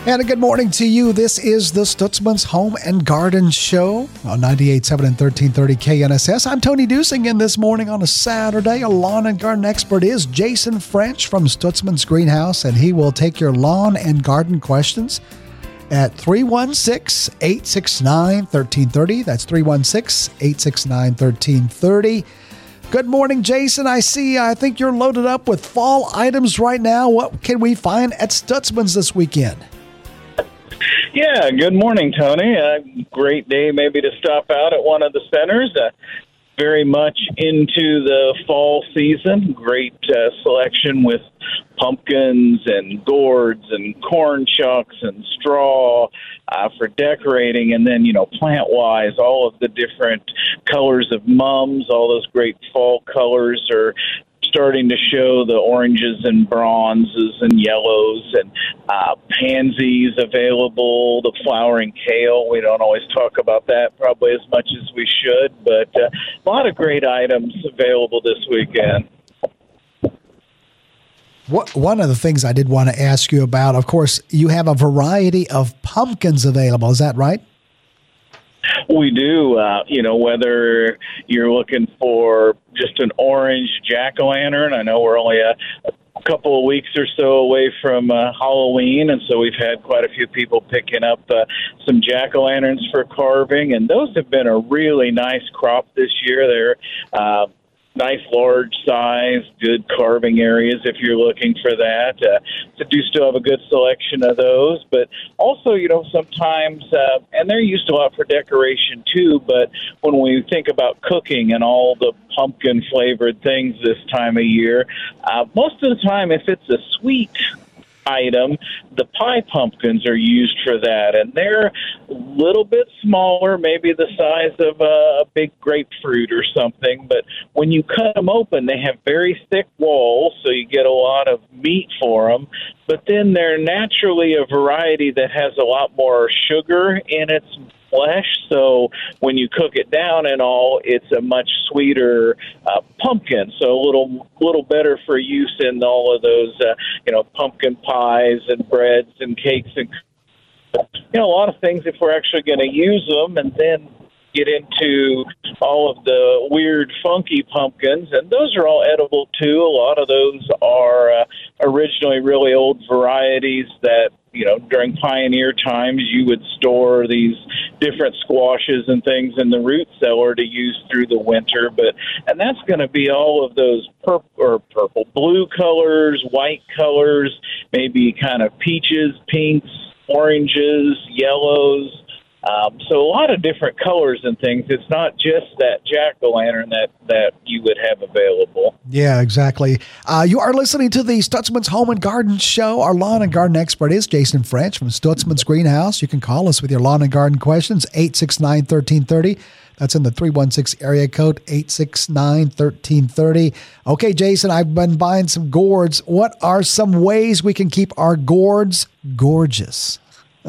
And a good morning to you. This is the Stutzman's Home and Garden Show on 98.7 and 1330 KNSS. I'm Tony Dusing, and this morning on a Saturday, a lawn and garden expert is Jason French from Stutzman's Greenhouse, and he will take your lawn and garden questions at 316-869-1330. That's 316-869-1330. Good morning, Jason. I think you're loaded up with fall items right now. What can we find at Stutzman's this weekend? Yeah, good morning, Tony. Great day maybe to stop out at one of the centers. Very much into the fall season. Great selection with pumpkins and gourds and corn shucks and straw for decorating. And then, plant-wise, all of the different colors of mums, all those great fall colors are starting to show, the oranges and bronzes and yellows, and pansies available, the flowering kale. We don't always talk about that probably as much as we should, but a lot of great items available this weekend. One of the things I did want to ask you about, of course, you have a variety of pumpkins available. Is that right? We do, whether you're looking for just an orange jack-o'-lantern. I know we're only a couple of weeks or so away from Halloween, and so we've had quite a few people picking up some jack-o'-lanterns for carving, and those have been a really nice crop this year. They're nice, large size, good carving areas if you're looking for that. So do still have a good selection of those, but also, sometimes, and they're used a lot for decoration too, but when we think about cooking and all the pumpkin flavored things this time of year, most of the time, if it's a sweet item, the pie pumpkins are used for that, and they're a little bit smaller, maybe the size of a big grapefruit or something, but when you cut them open, they have very thick walls, so you get a lot of meat for them, but then they're naturally a variety that has a lot more sugar in its flesh, so when you cook it down and all, it's a much sweeter pumpkin, so a little better for use in all of those pumpkin pies and breads and cakes and a lot of things if we're actually going to use them. And then get into all of the weird funky pumpkins, and those are all edible too. A lot of those are originally really old varieties that during pioneer times, you would store these different squashes and things in the root cellar to use through the winter. And that's going to be all of those purple, blue colors, white colors, maybe kind of peaches, pinks, oranges, yellows. So a lot of different colors and things. It's not just that jack-o'-lantern that you would have available. Yeah, exactly. You are listening to the Stutzman's Home and Garden Show. Our lawn and garden expert is Jason French from Stutzman's Greenhouse. You can call us with your lawn and garden questions, 869-1330. That's in the 316 area code, 869-1330. Okay, Jason, I've been buying some gourds. What are some ways we can keep our gourds gorgeous?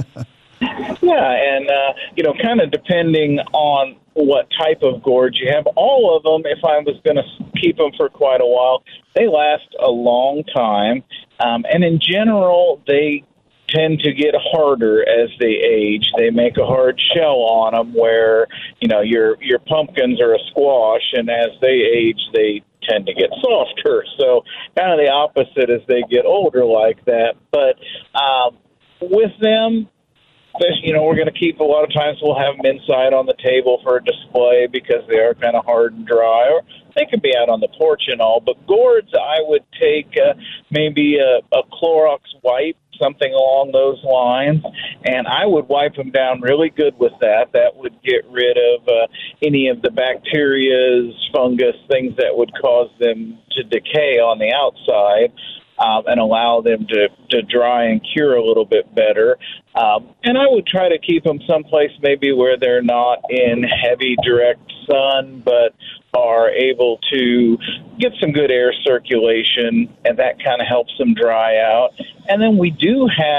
Yeah, and, kind of depending on what type of gourd you have, all of them, if I was going to keep them for quite a while, they last a long time. And in general, they tend to get harder as they age. They make a hard shell on them where, your pumpkins are a squash, and as they age, they tend to get softer. So kind of the opposite as they get older like that. But with them, we're going to keep, a lot of times we'll have them inside on the table for a display because they are kind of hard and dry, or they can be out on the porch and all. But gourds, I would take maybe a Clorox wipe, something along those lines, and I would wipe them down really good with that. That would get rid of any of the bacterias, fungus, things that would cause them to decay on the outside. And allow them to dry and cure a little bit better. And I would try to keep them someplace maybe where they're not in heavy direct sun, but are able to get some good air circulation, and that kind of helps them dry out. And then we do have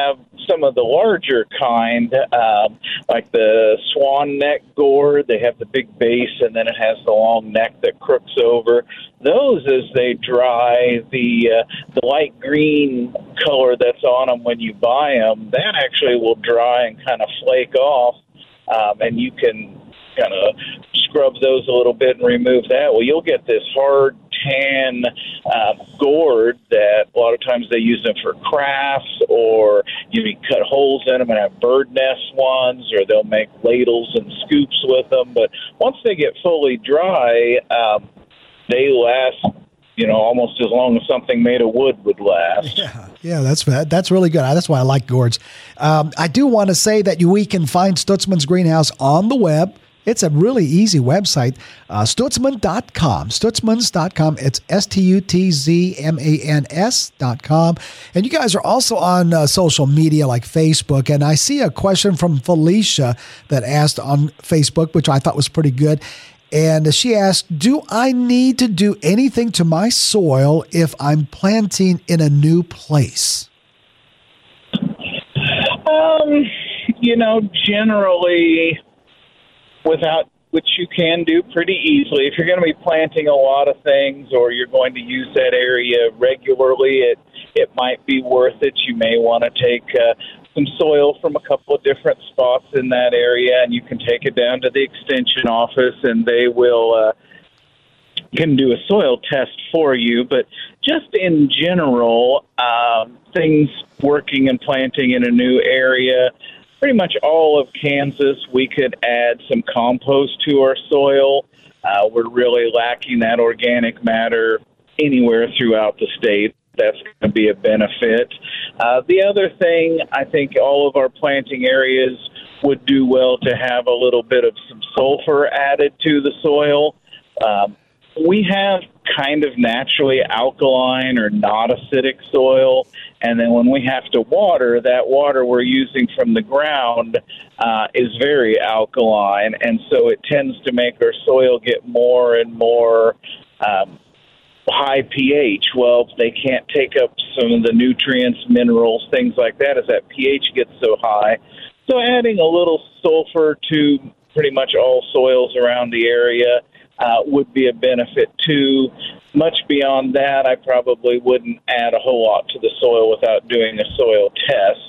some of the larger kind, like the swan neck gourd. They have the big base, and then it has the long neck that crooks over. Those, as they dry, the light green color that's on them when you buy them, that actually will dry and kind of flake off, and you can kind of scrub those a little bit and remove that. Well, you'll get this hard tan gourd that a lot of times they use them for crafts, or you can cut holes in them and have bird nest ones, or they'll make ladles and scoops with them. But once they get fully dry, they last, almost as long as something made of wood would last. Yeah, that's really good. That's why I like gourds. I do want to say that we can find Stutzman's Greenhouse on the web. It's a really easy website, Stutzman.com. Stutzmans.com. It's Stutzmans.com. And you guys are also on social media like Facebook. And I see a question from Felicia that asked on Facebook, which I thought was pretty good. And she asked, do I need to do anything to my soil if I'm planting in a new place? Generally, which you can do pretty easily. If you're going to be planting a lot of things, or you're going to use that area regularly, it might be worth it. You may want to take some soil from a couple of different spots in that area, and you can take it down to the extension office, and they will can do a soil test for you. But just in general, things working and planting in a new area, pretty much all of Kansas, we could add some compost to our soil. We're really lacking that organic matter anywhere throughout the state. That's going to be a benefit. The other thing, I think all of our planting areas would do well to have a little bit of some sulfur added to the soil. We have kind of naturally alkaline or not acidic soil, and then when we have to water, that water we're using from the ground is very alkaline, and so it tends to make our soil get more and more high pH. Well, they can't take up some of the nutrients, minerals, things like that as that pH gets so high. So adding a little sulfur to pretty much all soils around the area would be a benefit too. Much beyond that, I probably wouldn't add a whole lot to the soil without doing a soil test.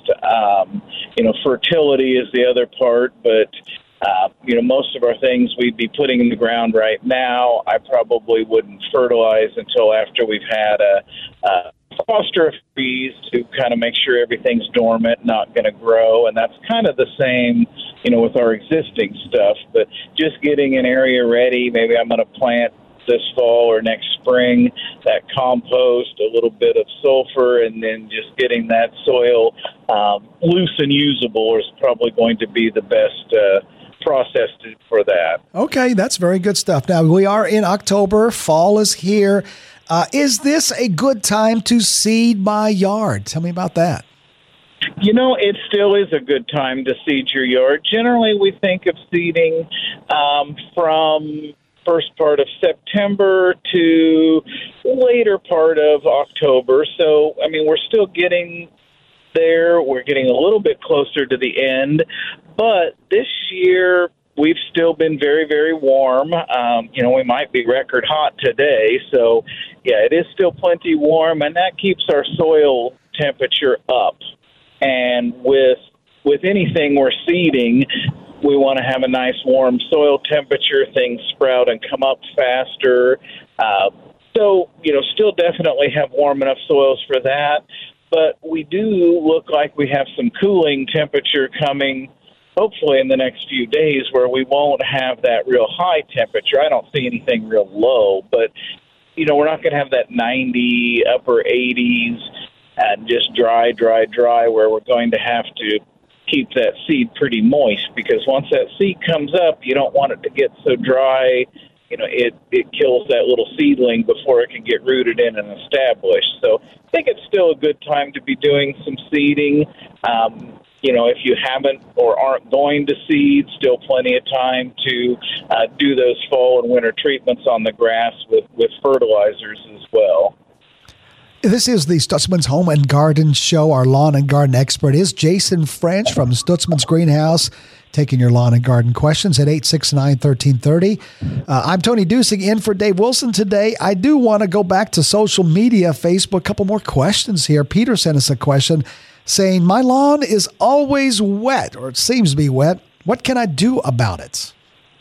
Fertility is the other part, but most of our things we'd be putting in the ground right now, I probably wouldn't fertilize until after we've had a foster a freeze to kind of make sure everything's dormant, not going to grow. And that's kind of the same, with our existing stuff. But just getting an area ready, maybe I'm going to plant this fall or next spring, that compost, a little bit of sulfur, and then just getting that soil loose and usable is probably going to be the best process for that. Okay, that's very good stuff. Now, we are in October. Fall is here. Is this a good time to seed my yard? Tell me about that. It still is a good time to seed your yard. Generally, we think of seeding from first part of September to later part of October. So, we're still getting there. We're getting a little bit closer to the end. But this year, we've still been very, very warm. We might be record hot today. So, yeah, it is still plenty warm, and that keeps our soil temperature up. And with anything we're seeding, we want to have a nice warm soil temperature. Things sprout and come up faster. Still definitely have warm enough soils for that. But we do look like we have some cooling temperature coming, hopefully in the next few days, where we won't have that real high temperature. I don't see anything real low, but, we're not going to have that 90, upper 80s, and just dry, where we're going to have to keep that seed pretty moist, because once that seed comes up, you don't want it to get so dry, it kills that little seedling before it can get rooted in and established. So I think it's still a good time to be doing some seeding. If you haven't or aren't going to seed, still plenty of time to do those fall and winter treatments on the grass with fertilizers as well. This is the Stutzman's Home and Garden Show. Our lawn and garden expert is Jason French from Stutzman's Greenhouse, taking your lawn and garden questions at 869-1330. I'm Tony Dusing in for Dave Wilson today. I do want to go back to social media, Facebook. A couple more questions here. Peter sent us a question saying, my lawn is always wet, or it seems to be wet. What can I do about it?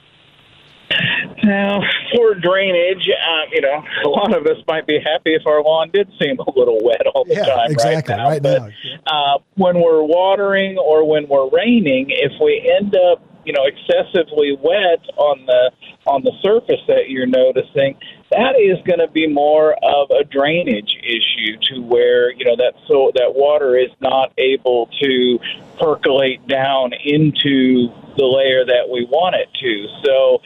Now, for drainage, a lot of us might be happy if our lawn did seem a little wet all the time exactly, right now. But, when we're watering or when we're raining, if we end up, excessively wet on the surface that you're noticing, that is going to be more of a drainage issue to where, that water is not able to percolate down into the layer that we want it to. So,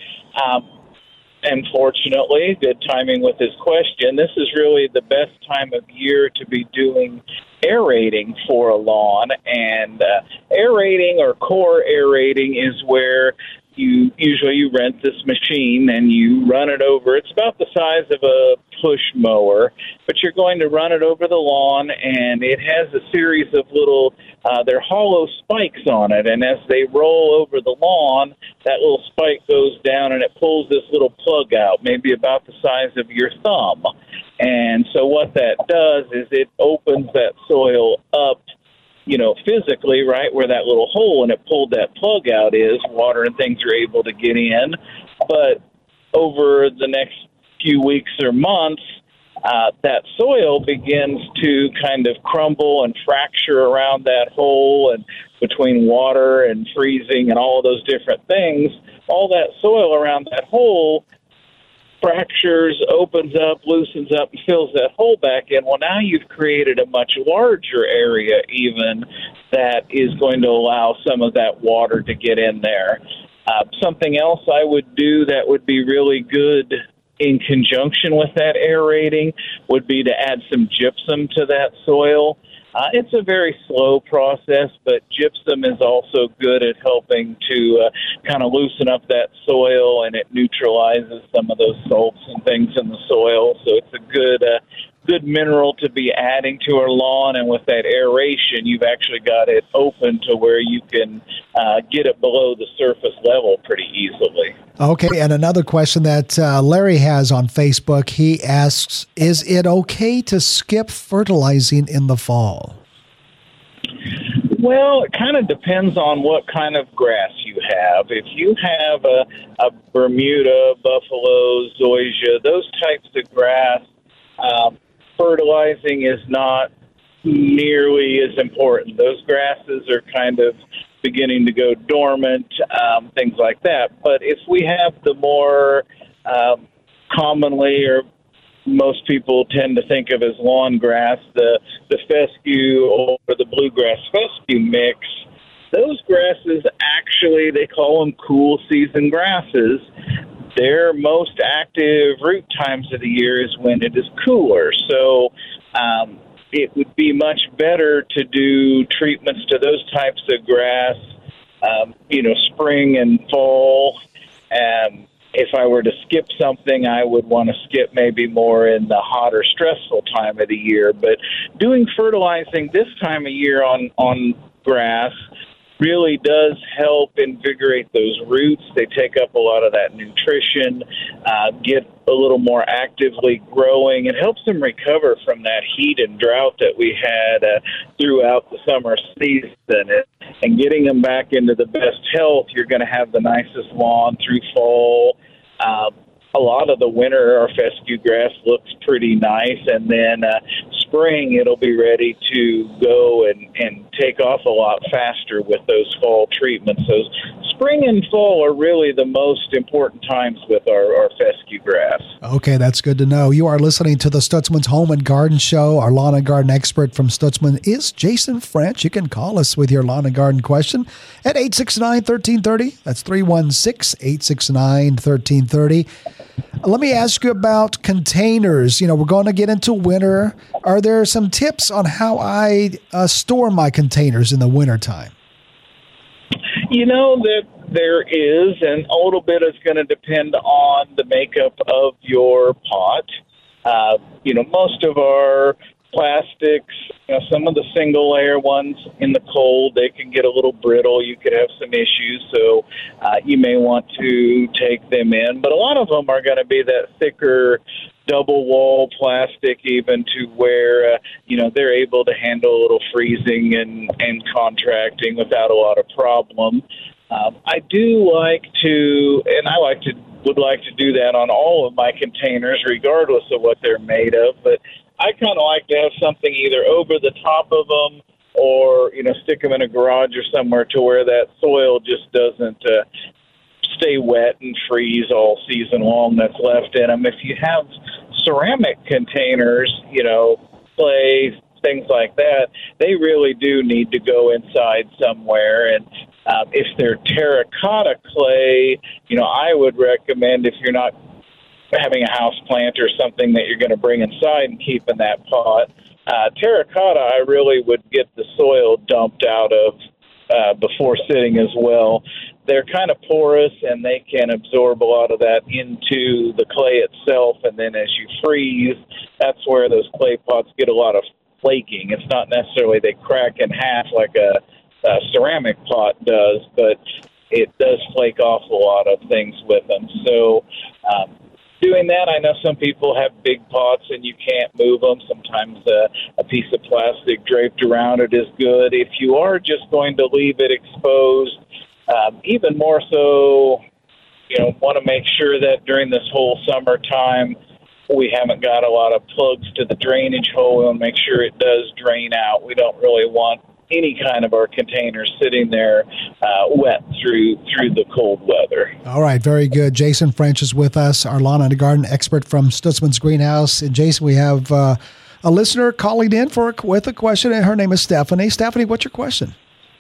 unfortunately, good timing with this question, this is really the best time of year to be doing aerating for a lawn. And aerating or core aerating is where you rent this machine and you run it over. It's about the size of a push mower, but you're going to run it over the lawn, and it has a series of little, they're hollow spikes on it, and as they roll over the lawn, that little spike goes down and it pulls this little plug out, maybe about the size of your thumb. And so what that does is it opens that soil up, physically, right where that little hole and it pulled that plug out is, water and things are able to get in. But over the next few weeks or months, that soil begins to kind of crumble and fracture around that hole, and between water and freezing and all of those different things, all that soil around that hole fractures, opens up, loosens up, and fills that hole back in. Well, now you've created a much larger area even that is going to allow some of that water to get in there. Something else I would do that would be really good in conjunction with that aerating would be to add some gypsum to that soil. It's a very slow process, but gypsum is also good at helping to kind of loosen up that soil, and it neutralizes some of those salts and things in the soil. So it's a good mineral to be adding to our lawn, and with that aeration, you've actually got it open to where you can get it below the surface level pretty easily. Okay, and another question that Larry has on Facebook, he asks, is it okay to skip fertilizing in the fall? Well, it kind of depends on what kind of grass you have. If you have a Bermuda, buffalo, zoysia, those types of grass, fertilizing is not nearly as important. Those grasses are kind of beginning to go dormant, things like that. But if we have the more commonly, or most people tend to think of as lawn grass, the fescue or the bluegrass fescue mix, those grasses actually, they call them cool season grasses. Their most active root times of the year is when it is cooler. So it would be much better to do treatments to those types of grass, spring and fall. If I were to skip something, I would want to skip maybe more in the hotter, stressful time of the year. But doing fertilizing this time of year on grass really does help invigorate those roots. They take up a lot of that nutrition, get a little more actively growing. It helps them recover from that heat and drought that we had throughout the summer season. And getting them back into the best health, you're going to have the nicest lawn through fall. A lot of the winter, our fescue grass looks pretty nice, and then spring, it'll be ready to go and take off a lot faster with those fall treatments. So spring and fall are really the most important times with our fescue grass. Okay, that's good to know. You are listening to the Stutzman's Home and Garden Show. Our lawn and garden expert from Stutzman is Jason French. You can call us with your lawn and garden question at 869-1330. That's 316-869-1330. Let me ask you about containers. We're going to get into winter. Are there some tips on how I store my containers in the wintertime? That there is, and a little bit is going to depend on the makeup of your pot. Most of our plastics, some of the single layer ones in the cold, they can get a little brittle. You could have some issues, so you may want to take them in. But a lot of them are going to be that thicker double wall plastic, even to where they're able to handle a little freezing and contracting without a lot of problem. I do like to, and would like to do that on all of my containers, regardless of what they're made of. But I kind of like to have something either over the top of them, or stick them in a garage or somewhere to where that soil just doesn't stay wet and freeze all season long that's left in them. If you have ceramic containers, clay, things like that, they really do need to go inside somewhere. And if they're terracotta clay, I would recommend, if you're not having a house plant or something that you're going to bring inside and keep in that pot, terracotta, I really would get the soil dumped out of before sitting as well. They're kind of porous, and they can absorb a lot of that into the clay itself. And then as you freeze, that's where those clay pots get a lot of flaking. It's not necessarily they crack in half like a ceramic pot does, but it does flake off a lot of things with them. So doing that, I know some people have big pots and you can't move them. Sometimes a piece of plastic draped around it is good. If you are just going to leave it exposed, even more so, want to make sure that during this whole summertime, we haven't got a lot of plugs to the drainage hole, and make sure it does drain out. We don't really want any kind of our containers sitting there wet through the cold weather. All right, very good. Jason French is with us, our lawn and garden expert from Stutzman's Greenhouse. And Jason, we have a listener calling in with a question, and her name is Stephanie. Stephanie, what's your question?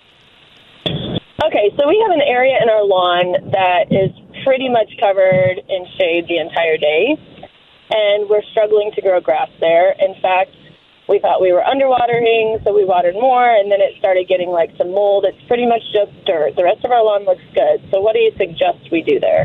Okay, so we have an area in our lawn that is pretty much covered in shade the entire day, and we're struggling to grow grass there. In fact, we thought we were underwatering, so we watered more, and then it started getting like some mold. It's pretty much just dirt. The rest of our lawn looks good. So what do you suggest we do there?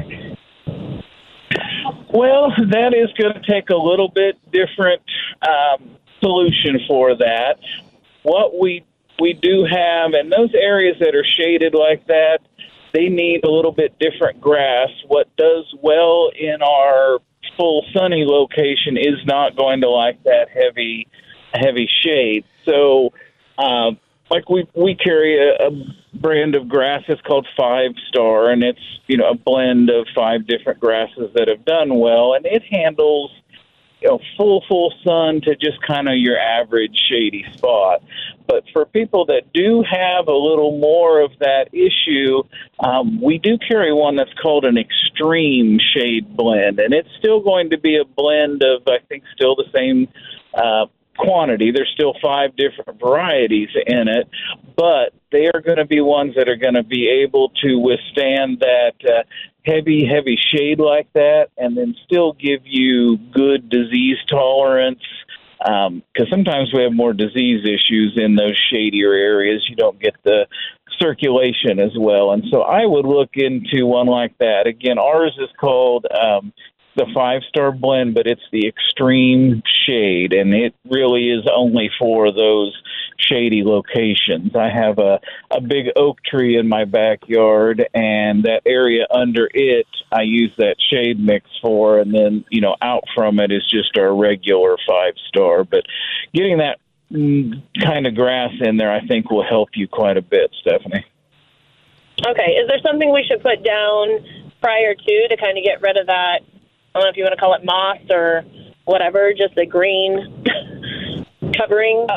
Well, that is going to take a little bit different solution for that. What we do have, and those areas that are shaded like that, they need a little bit different grass. What does well in our full sunny location is not going to like that heavy shade. So, like we carry a brand of grass. It's called 5 Star, and it's a blend of 5 different grasses that have done well, and it handles full sun to just kind of your average shady spot. But for people that do have a little more of that issue, we do carry one that's called an extreme shade blend, and it's still going to be a blend of, I think, still the same quantity. There's still 5 different varieties in it, but they are going to be ones that are going to be able to withstand that heavy shade like that, and then still give you good disease tolerance. Because sometimes we have more disease issues in those shadier areas. You don't get the circulation as well. And so I would look into one like that. Again, ours is called the 5 Star blend, but it's the extreme shade, and it really is only for those shady locations. I have a big oak tree in my backyard, and that area under it I use that shade mix for, and then out from it is just our regular 5 Star. But getting that kind of grass in there, I think, will help you quite a bit, Stephanie. Okay, is there something we should put down prior to kind of get rid of that? I don't know if you want to call it moss or whatever, just a green covering.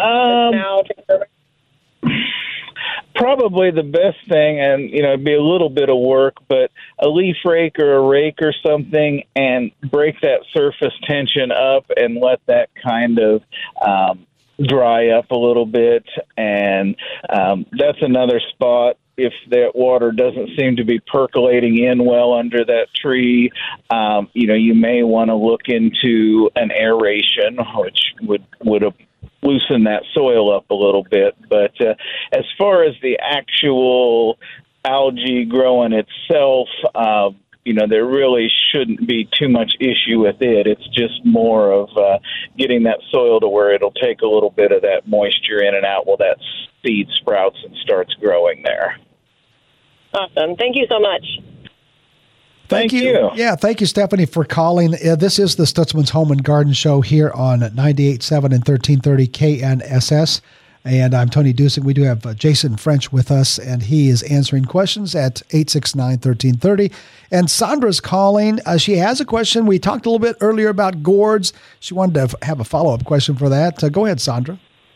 Probably the best thing, and it'd be a little bit of work, but a leaf rake or a rake or something, and break that surface tension up and let that kind of dry up a little bit. And that's another spot. If that water doesn't seem to be percolating in well under that tree, you may want to look into an aeration, which would loosen that soil up a little bit. But as far as the actual algae growing itself, there really shouldn't be too much issue with it. It's just more of getting that soil to where it'll take a little bit of that moisture in and out while that seed sprouts and starts growing there. Awesome. Thank you so much. Thank you. Yeah, thank you, Stephanie, for calling. This is the Stutzman's Home and Garden Show here on 98.7 and 1330 KNSS. And I'm Tony Dusing. We do have Jason French with us, and he is answering questions at 869-1330. And Sandra's calling. She has a question. We talked a little bit earlier about gourds. She wanted to have a follow-up question for that. Go ahead, Sandra.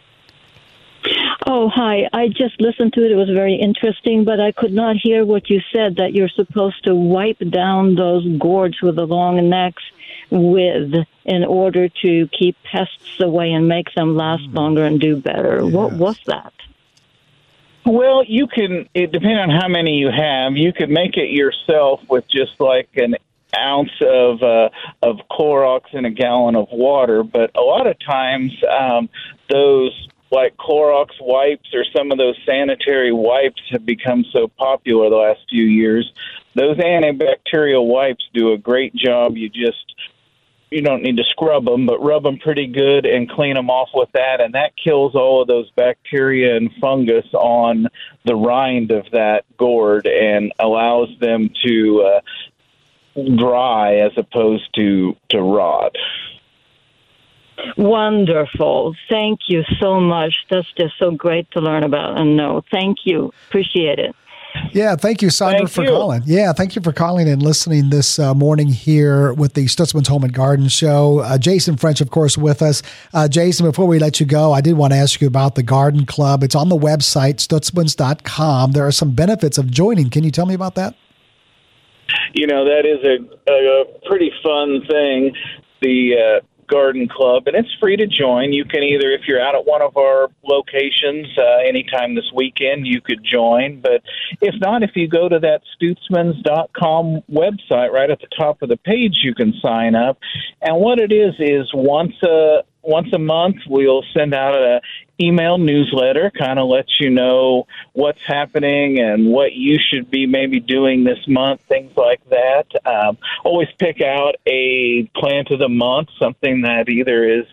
Oh, hi. I just listened to it. It was very interesting, but I could not hear what you said, that you're supposed to wipe down those gourds with the long necks in order to keep pests away and make them last longer and do better. Yes. What was that? Well, you can, depending on how many you have, you could make it yourself with just like an ounce of Clorox in a gallon of water. But a lot of times those like Clorox wipes or some of those sanitary wipes have become so popular the last few years. Those antibacterial wipes do a great job. You don't need to scrub them, but rub them pretty good and clean them off with that, and that kills all of those bacteria and fungus on the rind of that gourd and allows them to dry as opposed to rot. Wonderful. Thank you so much. That's just so great to learn about and know. Thank you. Appreciate it. Yeah, thank you, Sandra, for calling. Yeah, thank you for calling and listening this morning here with the Stutzman's Home and Garden Show. Jason French, of course, with us. Jason, before we let you go, I did want to ask you about the Garden Club. It's on the website, stutzmans.com. There are some benefits of joining. Can you tell me about that? That is a pretty fun thing. The Garden Club, and it's free to join. You can either, if you're out at one of our locations anytime this weekend, you could join. But if not, if you go to that stutzmans.com website, right at the top of the page, you can sign up. And what it is once a month, we'll send out a email newsletter, kind of lets you know what's happening and what you should be maybe doing this month, things like that. Always pick out a plant of the month, something that either is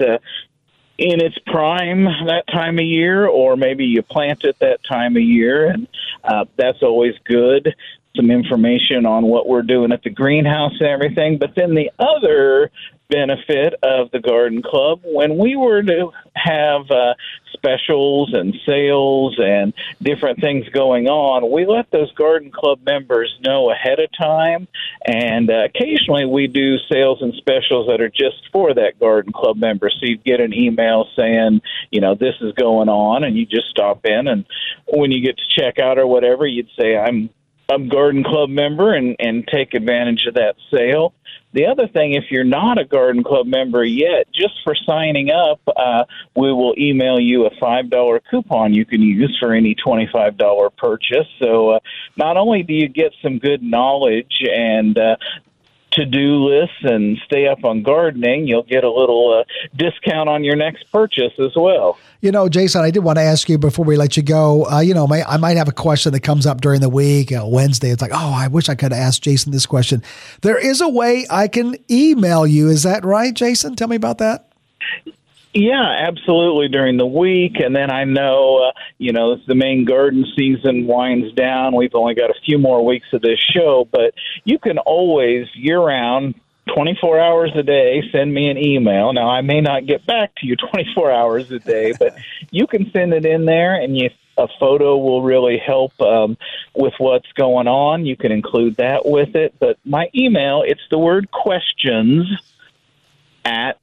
in its prime that time of year, or maybe you plant it that time of year, and that's always good. Some information on what we're doing at the greenhouse and everything. But then the other benefit of the Garden Club, when we were to have specials and sales and different things going on, we let those Garden Club members know ahead of time. And occasionally we do sales and specials that are just for that Garden Club member. So you get an email saying, this is going on, and you just stop in. And when you get to check out or whatever, you'd say, I'm a Garden Club member, and take advantage of that sale. The other thing, if you're not a Garden Club member yet, just for signing up, we will email you a $5 coupon you can use for any $25 purchase. So not only do you get some good knowledge and to-do lists and stay up on gardening, you'll get a little discount on your next purchase as well. Jason, I did want to ask you before we let you go, I might have a question that comes up during the week, Wednesday. It's like, I wish I could ask Jason this question. There is a way I can email you. Is that right, Jason? Tell me about that. Yeah, absolutely, during the week. And then I know, the main garden season winds down. We've only got a few more weeks of this show, but you can always, year-round, 24 hours a day, send me an email. Now, I may not get back to you 24 hours a day, but you can send it in there, and a photo will really help with what's going on. You can include that with it. But my email, it's the word questions at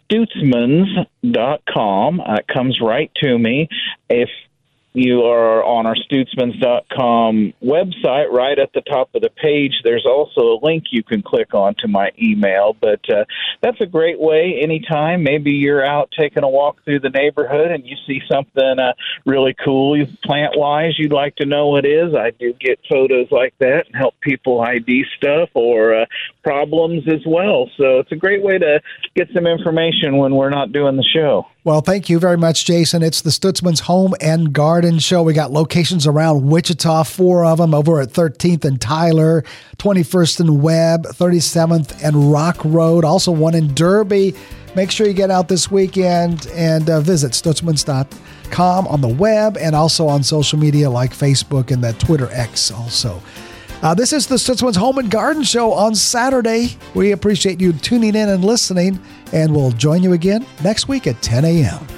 stutzmans.com. It comes right to me. If you are on our stutzmans.com website, right at the top of the page, there's also a link you can click on to my email. But that's a great way anytime. Maybe you're out taking a walk through the neighborhood and you see something really cool plant-wise you'd like to know what it is. I do get photos like that and help people ID stuff or problems as well. So it's a great way to get some information when we're not doing the show. Well, thank you very much, Jason. It's the Stutzman's Home and Garden Show. We got locations around Wichita, 4 of them, over at 13th and Tyler, 21st and Webb, 37th and Rock Road, also one in Derby. Make sure you get out this weekend and visit stutzmans.com on the web and also on social media like Facebook and that Twitter X also. This is the Stutzman's Home and Garden Show on Saturday. We appreciate you tuning in and listening, and we'll join you again next week at 10 a.m.